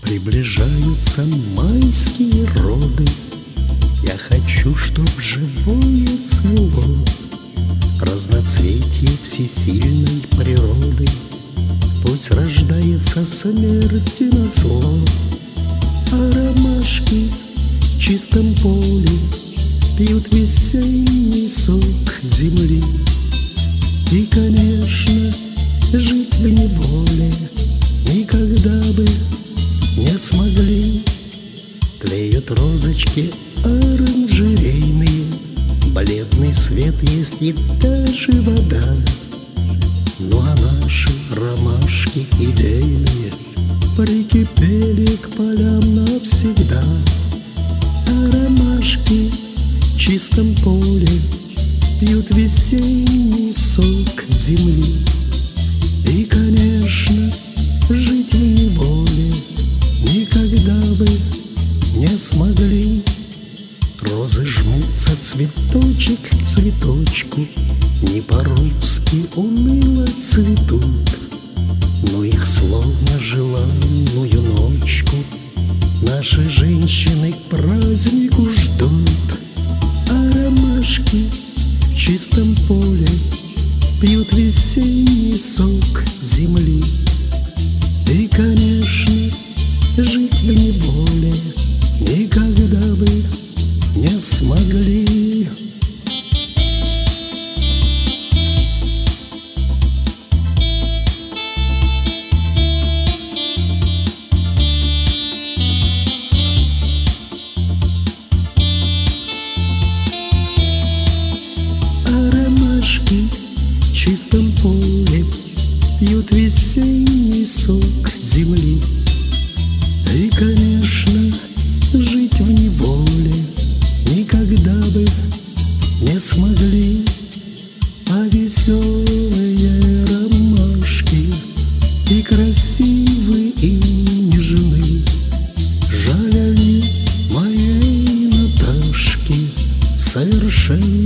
Приближаются майские роды. Я хочу, чтоб живое цвело разноцветие всесильной природы. Пусть рождается смерти назло, а ромашки в чистом поле пьют весенний сок земли. И, конечно, жить в неволе никогда бы не смогли. Тлеют розочки оранжерейные, бледный свет есть и даже вода. Ну а наши ромашки идейные прикипели к полям навсегда. А ромашки в чистом поле пьют весенний сок земли. И, конечно, жить в неволе никогда бы не смогли. Розы жмутся цветочек к цветочку, не по-русски уныло цветут, но их словно желанную ночку наши женщины к празднику ждут. А ромашки в чистом поле пьют весенний сок земли. И, конечно, жить в неволе никогда бы не смогли. А ромашки в чистом поле пьют весенний сок земли. И, конечно, жить в неволе никогда бы не смогли. А веселые ромашки и красивые, и нежны, жаль они моей Наташки совершенно